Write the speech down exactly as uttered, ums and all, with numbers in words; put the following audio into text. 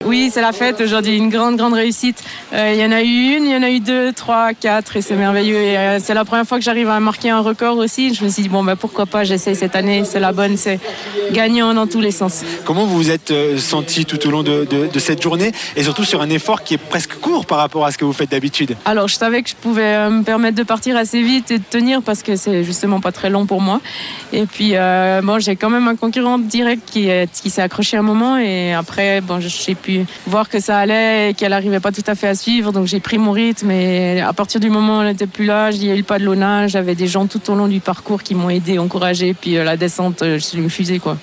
Oui, c'est la fête aujourd'hui, une grande, grande réussite. Euh, il y en a eu une, il y en a eu deux, trois, quatre et c'est merveilleux. Et, euh, c'est la première fois que j'arrive à marquer un record aussi. Je me suis dit, bon, bah, pourquoi pas, j'essaye cette année, c'est la bonne, c'est gagnant dans tous les sens. Comment vous vous êtes euh, senti tout au long de, de, de cette journée et surtout sur un effort qui est presque court par rapport à ce que vous faites d'habitude? Alors, je savais que je pouvais euh, me permettre de partir assez vite et de tenir parce que c'est justement pas très long pour moi. Et puis, euh, bon, j'ai quand même un concurrent direct qui, est, qui s'est accroché un moment et après, bon, j'ai pu voir que ça allait et qu'elle n'arrivait pas tout à fait à suivre. Donc, j'ai pris mon rythme et à partir du moment où elle n'était plus là, il y a eu le pas de l'Ona. J'avais des gens tout au long du parcours qui m'ont aidé, encouragé. Puis euh, la descente, euh, je suis une fusée, quoi.